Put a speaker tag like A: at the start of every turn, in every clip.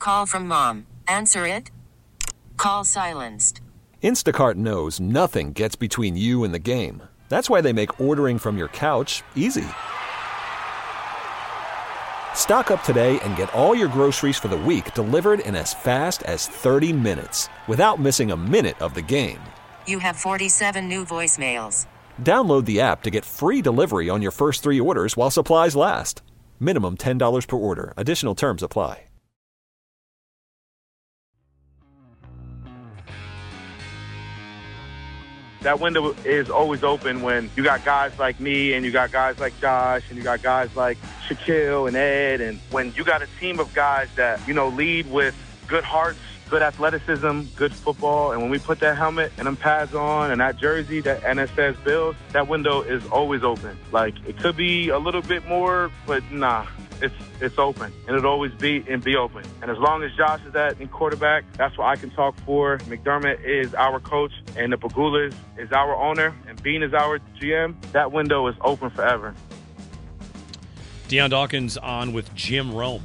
A: Call from mom. Answer it. Call silenced.
B: Instacart knows nothing gets between you and the game. That's why they make ordering from your couch easy. Stock up today and get all your groceries for the week delivered in as fast as 30 minutes without missing a minute of the game.
A: You have 47 new voicemails.
B: Download the app to get free delivery on your first 3 orders while supplies last. Minimum $10 per order. Additional terms apply.
C: That window is always open when you got guys like me and you got guys like Josh and you got guys like Shaquille and Ed. And when you got a team of guys that, lead with good hearts, good athleticism, good football. And when we put that helmet and them pads on and that jersey and it says Bills, that window is always open. Like, it could be a little bit more, but nah. It's open, and it'll always be open. And as long as Josh is in quarterback, that's what I can talk for. McDermott is our coach, and the Pegulas is our owner, and Bean is our GM. That window is open forever.
D: Dion Dawkins on with Jim Rome.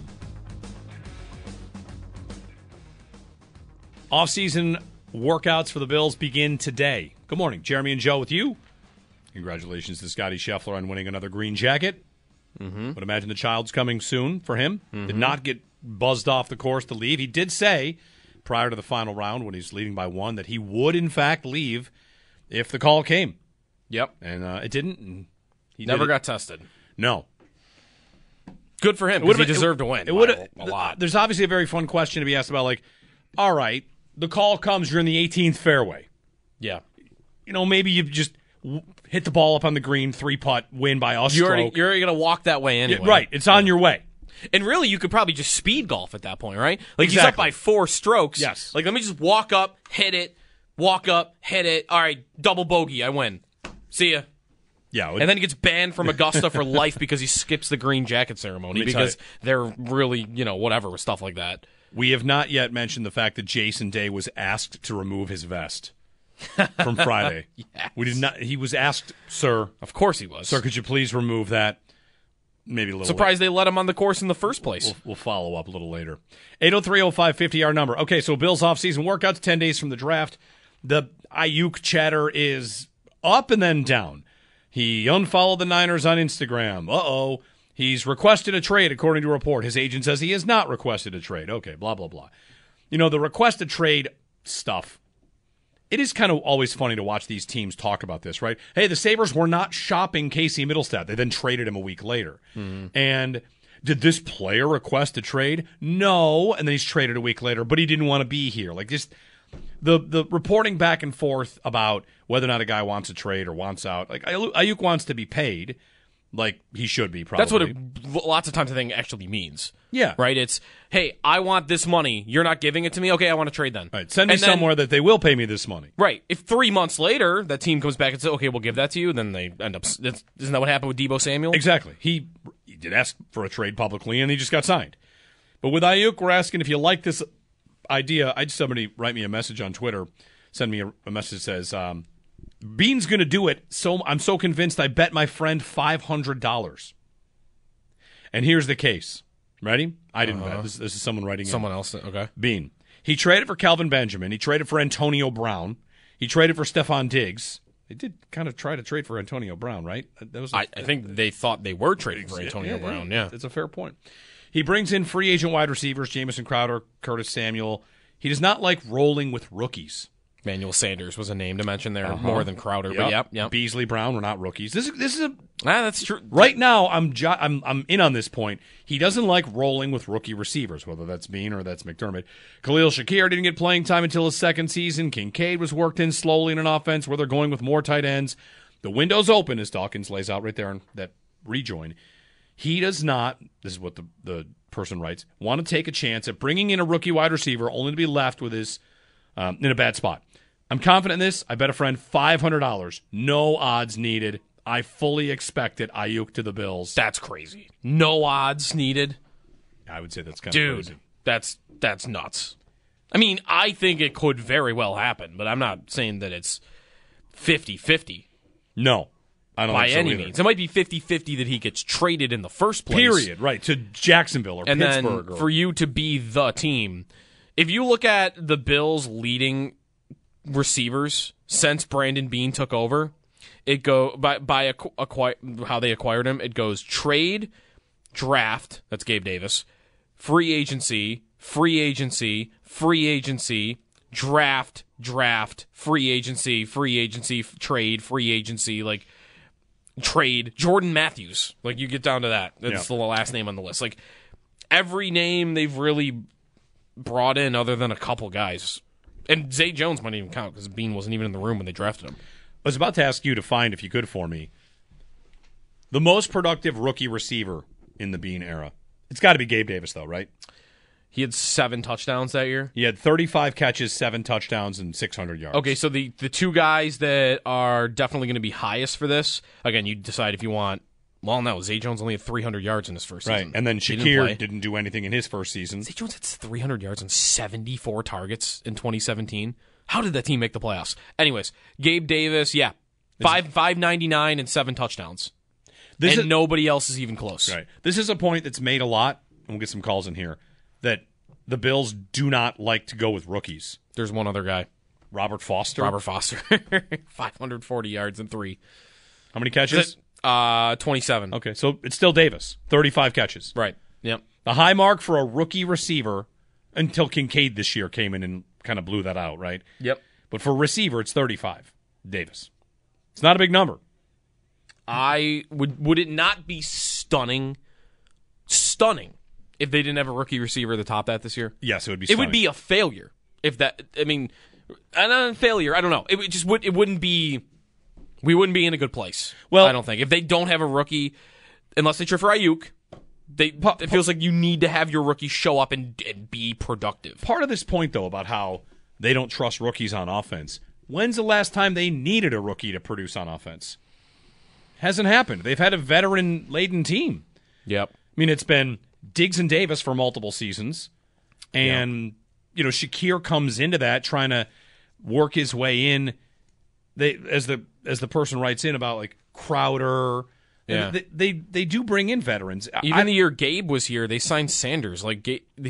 D: Off-season workouts for the Bills begin today. Good morning. Jeremy and Joe with you. Congratulations to Scotty Scheffler on winning another green jacket. Mm-hmm. Would imagine the child's coming soon for him. Mm-hmm. Did not get buzzed off the course to leave. He did say prior to the final round when he's leading by 1 that he would, in fact, leave if the call came.
E: Yep.
D: And it didn't. And
E: he never got tested.
D: No.
E: Good for him because he deserved to win.
D: It would
E: a lot.
D: There's obviously a very fun question to be asked about, like, all right, the call comes, you're in the 18th fairway.
E: Yeah.
D: Maybe you just hit the ball up on the green, 3-putt, win by a stroke.
E: You're already going to walk that way anyway.
D: Yeah, right. It's on your way.
E: And really, you could probably just speed golf at that point, right? Like,
D: exactly.
E: He's up by 4 strokes.
D: Yes.
E: Like, let me just walk up, hit it, walk up, hit it. All right, double bogey, I win. See ya.
D: Yeah.
E: And then he gets banned from Augusta for life because he skips the green jacket ceremony because they're really, whatever with stuff like that.
D: We have not yet mentioned the fact that Jason Day was asked to remove his vest from Friday.
E: Yes.
D: We did not. He was asked, sir.
E: Of course he was.
D: Sir, could you please remove that? Maybe a little.
E: Surprised they let him on the course in the first place.
D: We'll follow up a little later. 803-0550, our number. Okay, so Bills off-season workouts, 10 days from the draft. The Ayuk chatter is up and then down. He unfollowed the Niners on Instagram. Uh-oh. He's requested a trade, according to a report. His agent says he has not requested a trade. Okay, blah, blah, blah. The requested trade stuff. It is kind of always funny to watch these teams talk about this, right? Hey, the Sabres were not shopping Casey Middlestat. They then traded him a week later. Mm-hmm. And did this player request a trade? No. And then he's traded a week later, but he didn't want to be here. Like, just the reporting back and forth about whether or not a guy wants a trade or wants out. Like, Ayuk wants to be paid. Like, he should be, probably.
E: That's what it, lots of times the thing actually means.
D: Yeah.
E: Right? It's, hey, I want this money. You're not giving it to me? Okay, I want to trade then.
D: Right. Send me somewhere that they will pay me this money.
E: Right. If 3 months later that team comes back and says, okay, we'll give that to you, then they end up... Isn't that what happened with Deebo Samuel?
D: Exactly. He did ask for a trade publicly, and he just got signed. But with Ayuk, we're asking if you like this idea. I just somebody write me a message on Twitter, send me a message that says... Bean's going to do it, so I'm so convinced I bet my friend $500. And here's the case. Ready? I didn't bet. This is someone writing
E: Someone else, okay.
D: Bean. He traded for Calvin Benjamin. He traded for Antonio Brown. He traded for Stephon Diggs. They did kind of try to trade for Antonio Brown, right?
E: I think they thought they were trading for Antonio Brown, yeah.
D: That's a fair point. He brings in free agent wide receivers, Jamison Crowder, Curtis Samuel. He does not like rolling with rookies.
E: Manuel Sanders was a name to mention there, more than Crowder.
D: Yep.
E: But yep.
D: Beasley, Brown were not rookies. This is a
E: that's true.
D: Right now, I'm in on this point. He doesn't like rolling with rookie receivers, whether that's Bean or that's McDermott. Khalil Shakir didn't get playing time until his second season. Kincaid was worked in slowly in an offense where they're going with more tight ends. The window's open, as Dawkins lays out right there in that rejoin. He does not, this is what the person writes, want to take a chance at bringing in a rookie wide receiver only to be left with his in a bad spot. I'm confident in this. I bet a friend $500. No odds needed. I fully expected Ayuk to the Bills.
E: That's crazy. No odds needed.
D: I would say that's kind of crazy.
E: That's nuts. I mean, I think it could very well happen, but I'm not saying that it's 50-50.
D: No. I don't
E: by
D: think so
E: any
D: either.
E: means. It might be 50-50 that he gets traded in the first place.
D: Period. Right, to Jacksonville or
E: and
D: Pittsburgh.
E: then for you to be the team. If you look at the Bills' leading receivers since Brandon Beane took over, it go by how they acquired him. It goes trade, draft. That's Gabe Davis. Free agency, free agency, free agency, draft, free agency, trade, free agency, like trade. Jordan Matthews. Like you get down to that. That's the last name on the list. Like every name they've really brought in other than a couple guys. And Zay Jones might even count because Beane wasn't even in the room when they drafted him.
D: I was about to ask you to find, if you could for me, the most productive rookie receiver in the Beane era. It's got to be Gabe Davis, though, right?
E: He had 7 touchdowns that year.
D: He had 35 catches, 7 touchdowns, and 600 yards.
E: Okay, so the two guys that are definitely going to be highest for this, again, you decide if you want. Well, no, Zay Jones only had 300 yards in his first season.
D: Right, and then Shakir didn't do anything in his first season.
E: Zay Jones had 300 yards and 74 targets in 2017. How did that team make the playoffs? Anyways, Gabe Davis, 599 and 7 touchdowns. Nobody else is even close.
D: Right. This is a point that's made a lot, and we'll get some calls in here, that the Bills do not like to go with rookies.
E: There's one other guy.
D: Robert Foster.
E: 540 yards and 3.
D: How many catches?
E: 27.
D: Okay, so it's still Davis. 35 catches.
E: Right. Yep.
D: The high mark for a rookie receiver, until Kincaid this year came in and kind of blew that out, right?
E: Yep.
D: But for receiver, it's 35. Davis. It's not a big number.
E: Would it not be stunning if they didn't have a rookie receiver at the top of that this year?
D: Yes, it would be
E: stunning.
D: It
E: would be a failure if that, I mean, not a failure, I don't know. It wouldn't be, we wouldn't be in a good place. Well, I don't think. If they don't have a rookie, unless they trade for Ayuk, it feels like you need to have your rookie show up and be productive.
D: Part of this point, though, about how they don't trust rookies on offense, when's the last time they needed a rookie to produce on offense? Hasn't happened. They've had a veteran-laden team.
E: Yep.
D: I mean, it's been Diggs and Davis for multiple seasons, and Shakir comes into that trying to work his way in. They, as the person writes in about like Crowder, they do bring in veterans.
E: Even the year Gabe was here, they signed Sanders. Like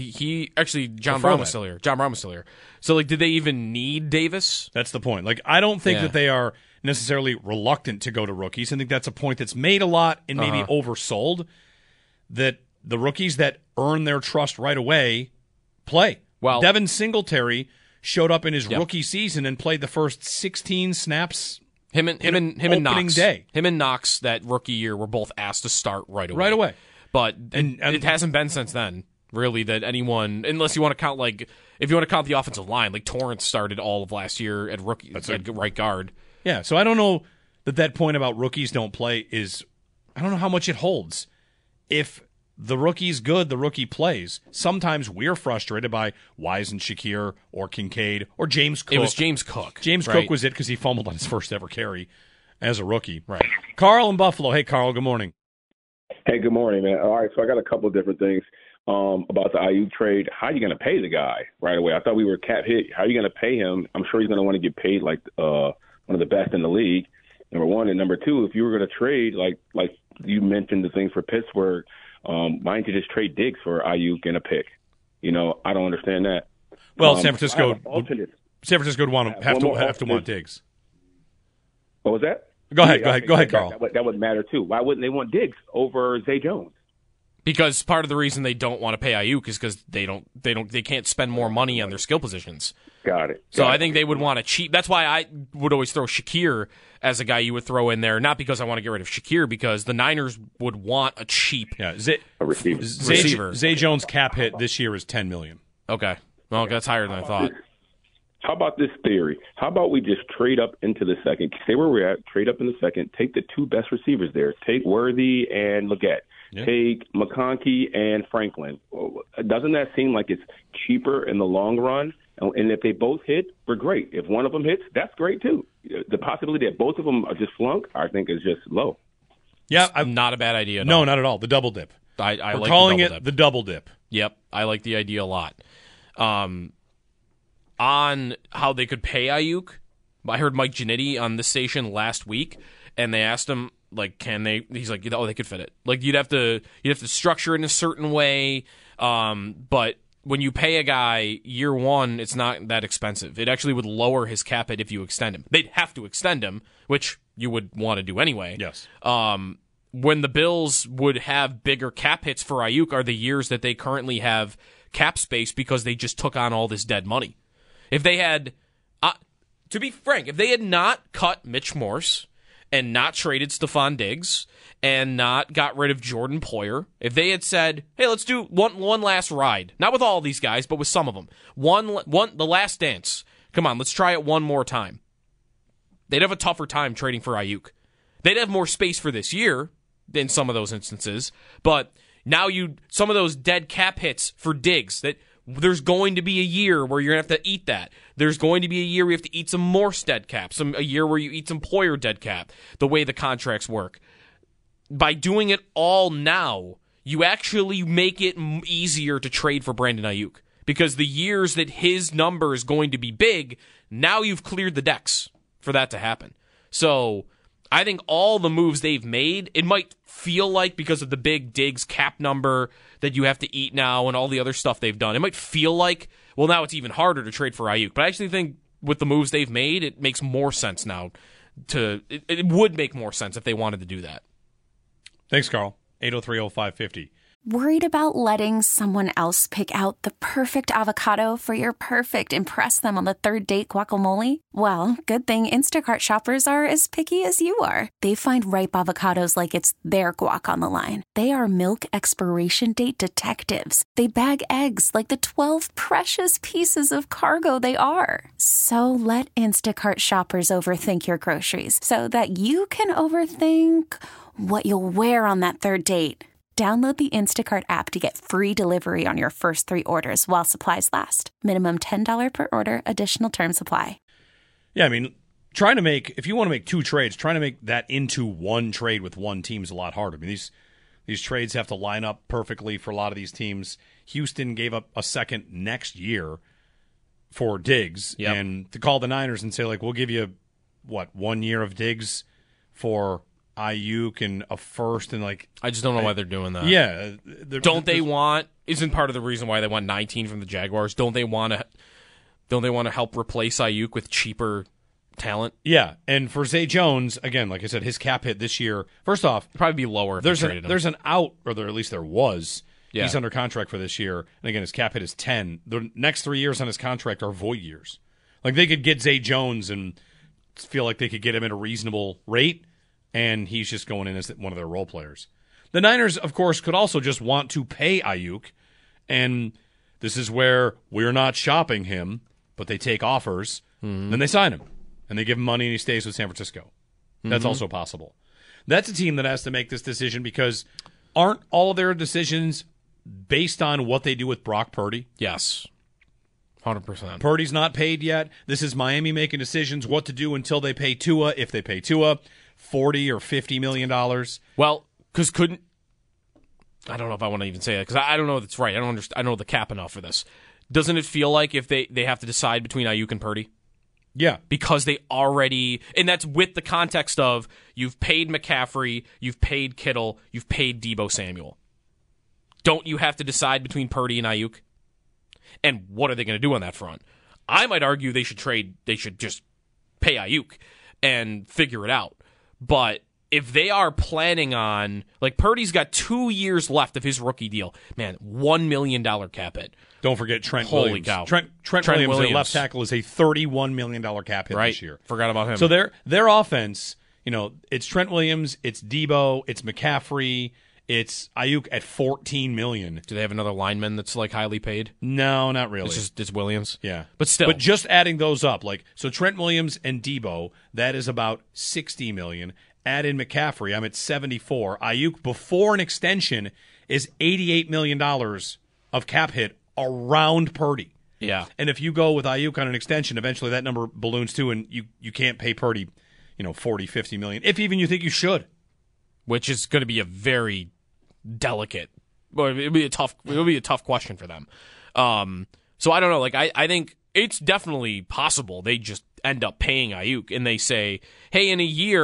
E: John Brown was still here. John Brown was still here. So like, did they even need Davis?
D: That's the point. Like, I don't think that they are necessarily reluctant to go to rookies. I think that's a point that's made a lot and maybe oversold, that the rookies that earn their trust right away play. Well, Devin Singletary showed up in his rookie season and played the first 16 snaps.
E: Him and Knox. Day. Him and Knox that rookie year were both asked to start right away.
D: Right away.
E: But it hasn't been since then, really, that anyone, unless you want to count, like, if you want to count the offensive line, like Torrance started all of last year at right guard.
D: Yeah, so I don't know that point about rookies don't play is, I don't know how much it holds. If the rookie's good, the rookie plays. Sometimes we're frustrated by why isn't Shakir or Kincaid or James Cook.
E: It was James Cook.
D: Cook was it because he fumbled on his first ever carry as a rookie.
E: Right.
D: Carl in Buffalo. Hey, Carl, good morning.
F: Hey, good morning, man. All right, so I got a couple of different things about the Ayuk trade. How are you going to pay the guy right away? I thought we were cap hit. How are you going to pay him? I'm sure he's going to want to get paid like one of the best in the league, number one. And number two, if you were going to trade, like you mentioned the thing for Pittsburgh, why don't you just trade Diggs for Ayuk and a pick? I don't understand that.
D: Well, San Francisco would have to want Diggs.
F: What was that?
D: Go ahead, Carl.
F: That would matter too. Why wouldn't they want Diggs over Zay Jones?
E: Because part of the reason they don't want to pay Ayuk is because they can't spend more money on their skill positions.
F: Got it.
E: So I think they would want a cheap. That's why I would always throw Shakir as a guy you would throw in there. Not because I want to get rid of Shakir, because the Niners would want a cheap
F: receiver.
D: Zay Jones' cap hit this year is $10 million.
E: Okay, well that's higher than I thought.
F: How about this theory? How about we just trade up into the second? Stay where we're at. Trade up in the second. Take the two best receivers there. Take Worthy and Leggett. Yeah. Take McConkey and Franklin. Doesn't that seem like it's cheaper in the long run? And if they both hit, we're great. If one of them hits, that's great too. The possibility that both of them are just flunk, I think, is just low.
D: Yeah,
E: not a bad idea.
D: No, not at all. The double dip.
E: We're
D: like calling it the double dip.
E: Yep, I like the idea a lot. On how they could pay Ayuk, I heard Mike Giannitti on the station last week, and they asked him, like, can they? He's like, oh, they could fit it. Like, you'd have to structure it in a certain way. But when you pay a guy year one, it's not that expensive. It actually would lower his cap hit if you extend him. They'd have to extend him, which you would want to do anyway.
D: Yes.
E: When the Bills would have bigger cap hits for Ayuk are the years that they currently have cap space because they just took on all this dead money. If they had, to be frank, if they had not cut Mitch Morse and not traded Stephon Diggs and not got rid of Jordan Poyer, if they had said, hey, let's do one last ride, not with all these guys, but with some of them, the last dance, come on, let's try it one more time, they'd have a tougher time trading for Ayuk. They'd have more space for this year in some of those instances, but now some of those dead cap hits for Diggs, that there's going to be a year where you're going to have to eat that. There's going to be a year where you have to eat some Morse dead cap, a year where you eat some Poyer dead cap, the way the contracts work. By doing it all now, you actually make it easier to trade for Brandon Ayuk, because the years that his number is going to be big, now you've cleared the decks for that to happen. So I think all the moves they've made, it might feel like because of the big Diggs cap number that you have to eat now and all the other stuff they've done, it might feel like, well, now it's even harder to trade for Ayuk. But I actually think with the moves they've made, it makes more sense now. It would make more sense if they wanted to do that.
D: Thanks, Carl. 803-0550.
G: Worried about letting someone else pick out the perfect avocado for your perfect impress them on the third date guacamole? Well, good thing Instacart shoppers are as picky as you are. They find ripe avocados like it's their guac on the line. They are milk expiration date detectives. They bag eggs like the 12 precious pieces of cargo they are. So let Instacart shoppers overthink your groceries so that you can overthink what you'll wear on that third date. Download the Instacart app to get free delivery on your first 3 orders while supplies last. Minimum $10 per order. Additional terms apply.
D: Yeah, I mean, if you want to make 2 trades, trying to make that into one trade with one team is a lot harder. I mean, these trades have to line up perfectly for a lot of these teams. Houston gave up a second next year for Diggs.
E: Yep.
D: And to call the Niners and say, like, we'll give you, 1 year of Diggs for Ayuk and a first, and like,
E: I just don't know why they're doing that.
D: Yeah,
E: isn't part of the reason why they want 19 from the Jaguars? Don't they want to help replace Ayuk with cheaper talent?
D: Yeah, and for Zay Jones, again, like I said, his cap hit this year, first off,
E: it'd probably be lower if
D: there's
E: there's
D: an out, or at least there was.
E: Yeah.
D: He's under contract for this year, and again, his cap hit is 10. The next 3 years on his contract are void years. Like, they could get Zay Jones and feel like they could get him at a reasonable rate, and he's just going in as one of their role players. The Niners, of course, could also just want to pay Ayuk, and this is where we're not shopping him, but they take offers, then they sign him, and they give him money, and he stays with San Francisco. That's also possible. That's a team that has to make this decision, because aren't all their decisions based on what they do with Brock Purdy?
E: Yes. 100%.
D: Purdy's not paid yet. This is Miami making decisions what to do until they pay Tua, if they pay Tua. $40 or $50 million.
E: Well, because I don't know if I want to even say that, because I don't know if it's right. I don't know the cap enough for this. Doesn't it feel like if they have to decide between Ayuk and Purdy?
D: Yeah.
E: Because they already, and that's with the context of you've paid McCaffrey, you've paid Kittle, you've paid Deebo Samuel. Don't you have to decide between Purdy and Ayuk? And what are they going to do on that front? I might argue they should just pay Ayuk and figure it out. But if they are planning on, like, Purdy's got 2 years left of his rookie deal, man, $1 million cap hit.
D: Don't forget Trent
E: Holy
D: Williams.
E: cow.
D: Trent Williams, their left tackle, is a $31 million cap hit this year.
E: Forgot about him.
D: So their offense, it's Trent Williams, it's Deebo, it's McCaffrey, it's Ayuk at $14 million.
E: Do they have another lineman that's, like, highly paid?
D: No, not really.
E: It's Williams?
D: Yeah.
E: But still.
D: But just adding those up, so Trent Williams and Deebo, that is about $60 million. Add in McCaffrey, I'm at 74. Ayuk, before an extension, is $88 million of cap hit around Purdy.
E: Yeah.
D: And if you go with Ayuk on an extension, eventually that number balloons too, and you can't pay Purdy, $40, $50 million, if even you think you should.
E: Which is going to be a very delicate, it'll be a tough question for them. So I don't know. Like, I think it's definitely possible they just end up paying Ayuk, and they say, hey, in a year,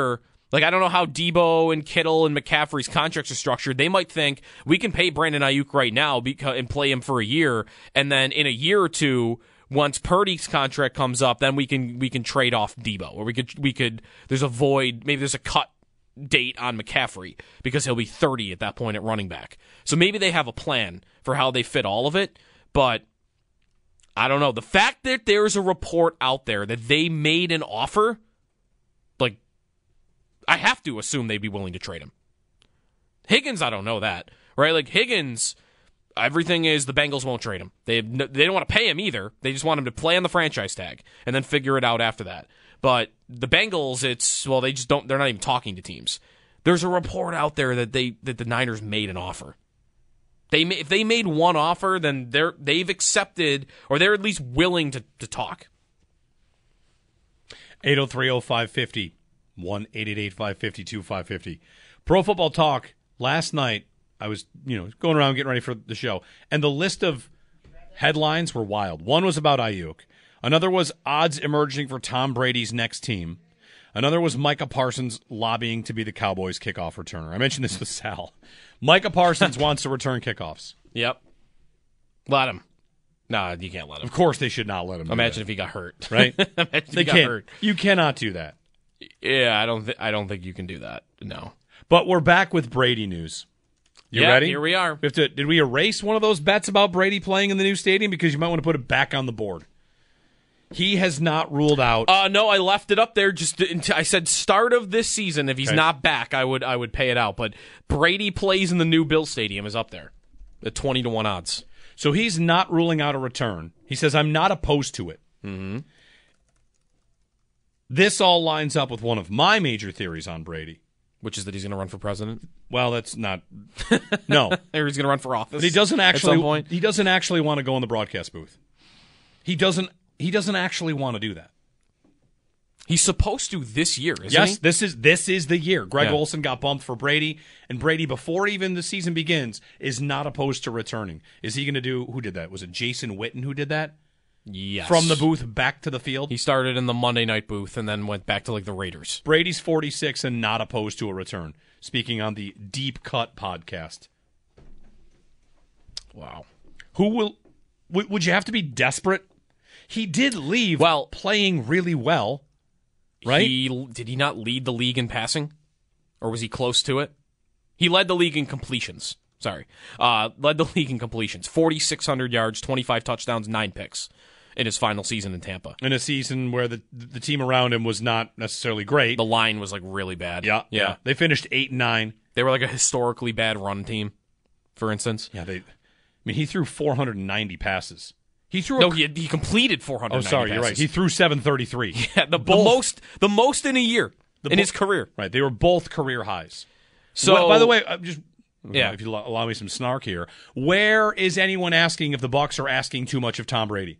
E: Like, I don't know how Debo and Kittle and McCaffrey's contracts are structured. They might think we can pay Brandon Ayuk right now and play him for a year, and then in a year or two, once Purdy's contract comes up, then we can trade off Debo, or we could there's a void, maybe there's a cut date on McCaffrey because he'll be 30 at that point at running back. So maybe they have a plan for how they fit all of it, but I don't know. The fact that there's a report out there that they made an offer, like, I have to assume they'd be willing to trade him. Higgins, I don't know that, right? Like, Higgins, everything is the Bengals won't trade him. They don't want to pay him either. They just want him to play on the franchise tag and then figure it out after that. But the Bengals, they just don't. They're not even talking to teams. There's a report out there that the Niners made an offer. If they made one offer, then they've accepted, or they're at least willing to talk.
D: 803-0550, 1-888-552-550. Pro Football Talk, last night, I was going around getting ready for the show, and the list of headlines were wild. One was about Ayuk. Another was odds emerging for Tom Brady's next team. Another was Micah Parsons lobbying to be the Cowboys' kickoff returner. I mentioned this with Sal. Micah Parsons wants to return kickoffs.
E: Yep. Let him. No, you can't let him.
D: Of course they should not let him.
E: Imagine if he got hurt.
D: Right?
E: Imagine if
D: they
E: he got
D: can't.
E: hurt.
D: You cannot do that.
E: Yeah, I don't think you can do that. No.
D: But we're back with Brady news. You ready?
E: Here we are.
D: Did we erase one of those bets about Brady playing in the new stadium? Because you might want to put it back on the board. He has not ruled out.
E: No, I left it up there. I said start of this season. If he's not back, I would pay it out. But Brady plays in the new Bill Stadium is up there at 20-1 odds.
D: So he's not ruling out a return. He says, I'm not opposed to it.
E: Mm-hmm.
D: This all lines up with one of my major theories on Brady.
E: Which is that he's going to run for president?
D: Well, that's not. No.
E: Or he's going to run for office.
D: But he doesn't actually.
E: At some point.
D: He doesn't actually want to go in the broadcast booth. He doesn't actually want to do that.
E: He's supposed to this year, isn't he?
D: Yes, this is the year. Greg Olsen got bumped for Brady, and Brady, before even the season begins, is not opposed to returning. Is he going to do? Who did that? Was it Jason Witten who did that?
E: Yes.
D: From the booth back to the field?
E: He started in the Monday night booth and then went back to like the Raiders.
D: Brady's 46 and not opposed to a return. Speaking on the Deep Cut podcast.
E: Wow.
D: Would you have to be desperate? He did leave playing really well, right?
E: Did he not lead the league in passing? Or was he close to it? He led the league in completions. Sorry. Led the league in completions. 4,600 yards, 25 touchdowns, 9 picks in his final season in Tampa.
D: In a season where the team around him was not necessarily great.
E: The line was like really bad.
D: Yeah. They finished 8-9.
E: They were like a historically bad run team, for instance.
D: Yeah, he threw 490 passes.
E: He completed 490
D: Oh, sorry,
E: passes.
D: you're right. He threw 733.
E: Yeah, the most in a year in his career.
D: Right, they were both career highs.
E: So,
D: by the way, if you allow me some snark here, where is anyone asking if the Bucs are asking too much of Tom Brady?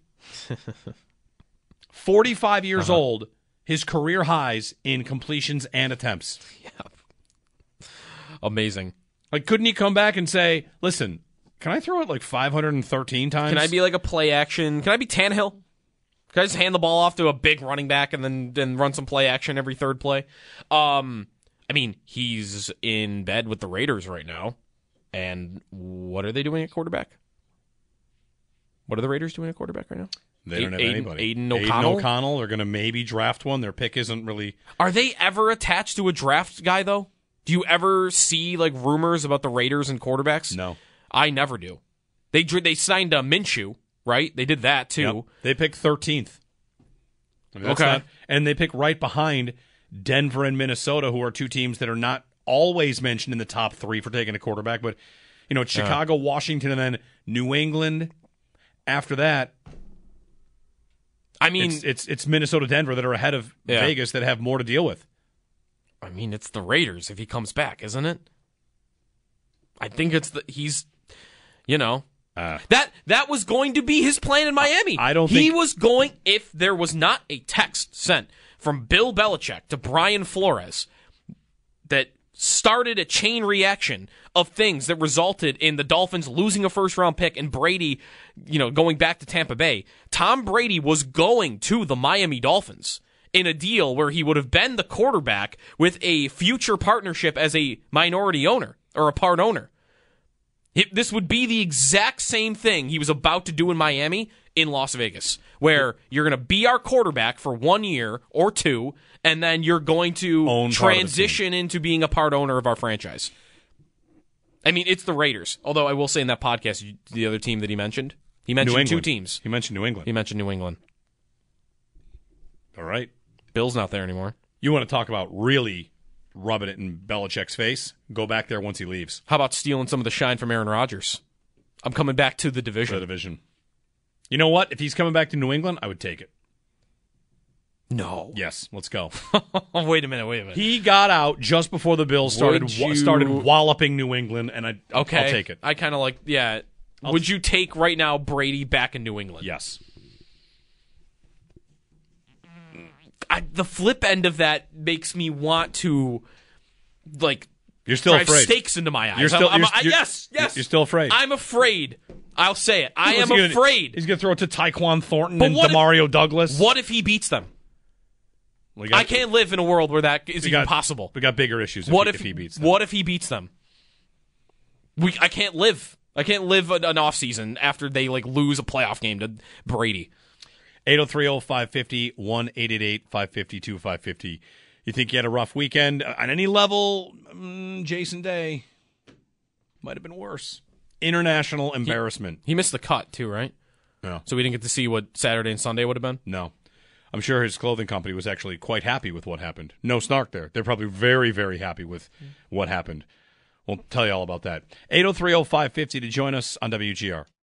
D: 45 years old, his career highs in completions and attempts.
E: Yeah. Amazing.
D: Like, couldn't he come back and say, listen, can I throw it like 513 times?
E: Can I be like a play action? Can I be Tannehill? Can I just hand the ball off to a big running back and then run some play action every third play? I mean, he's in bed with the Raiders right now. And what are they doing at quarterback? What are the Raiders doing at quarterback right now?
D: They don't have anybody.
E: Aiden O'Connell?
D: Aiden O'Connell. They're going to maybe draft one. Their pick isn't really...
E: Are they ever attached to a draft guy, though? Do you ever see like rumors about the Raiders and quarterbacks?
D: No.
E: I never do. They signed Minshew, right? They did that, too.
D: Yep. They picked 13th. And they pick right behind Denver and Minnesota, who are two teams that are not always mentioned in the top 3 for taking a quarterback. But, it's Chicago, Washington, and then New England. After that, I mean, it's Minnesota, Denver that are ahead of Vegas that have more to deal with.
E: I mean, it's the Raiders if he comes back, isn't it? I think that was going to be his plan in Miami.
D: I don't think
E: he was going, if there was not a text sent from Bill Belichick to Brian Flores that started a chain reaction of things that resulted in the Dolphins losing a first-round pick and Brady, going back to Tampa Bay. Tom Brady was going to the Miami Dolphins. in a deal where he would have been the quarterback with a future partnership as a minority owner or a part owner. This would be the exact same thing he was about to do in Miami in Las Vegas, where you're going to be our quarterback for 1 year or 2, and then you're going to transition into being a part owner of our franchise. I mean, it's the Raiders. Although I will say in that podcast, the other team that he mentioned 2 teams.
D: He mentioned New England. All right.
E: Bill's not there anymore.
D: You want to talk about really rubbing it in Belichick's face? Go back there once he leaves.
E: How about stealing some of the shine from Aaron Rodgers? I'm coming back to the division.
D: You know what? If he's coming back to New England, I would take it.
E: No.
D: Yes, let's go.
E: Wait a minute.
D: He got out just before the Bills started walloping New England, and I'll take it.
E: I kind of like, yeah. Would you take right now Brady back in New England?
D: Yes.
E: The flip end of that makes me want to, like,
D: you're still
E: drive
D: afraid.
E: Stakes into my eyes.
D: Yes. You're still afraid.
E: I'm afraid. I'll say it. I am afraid.
D: He's going to throw it to Tyquan Thornton and Demario Douglas.
E: What if he beats them? I can't live in a world where that is even possible.
D: We got bigger issues if he beats them.
E: What if he beats them? I can't live. I can't live an offseason after they lose a playoff game to Brady.
D: 803-0550, 1-888-550-2550. You think you had a rough weekend? On any level, Jason Day might have been worse. International embarrassment.
E: He missed the cut, too, right?
D: Yeah.
E: So we didn't get to see what Saturday and Sunday would have been?
D: No. I'm sure his clothing company was actually quite happy with what happened. No snark there. They're probably very, very happy with what happened. We'll tell you all about that. 803-0550 to join us on WGR.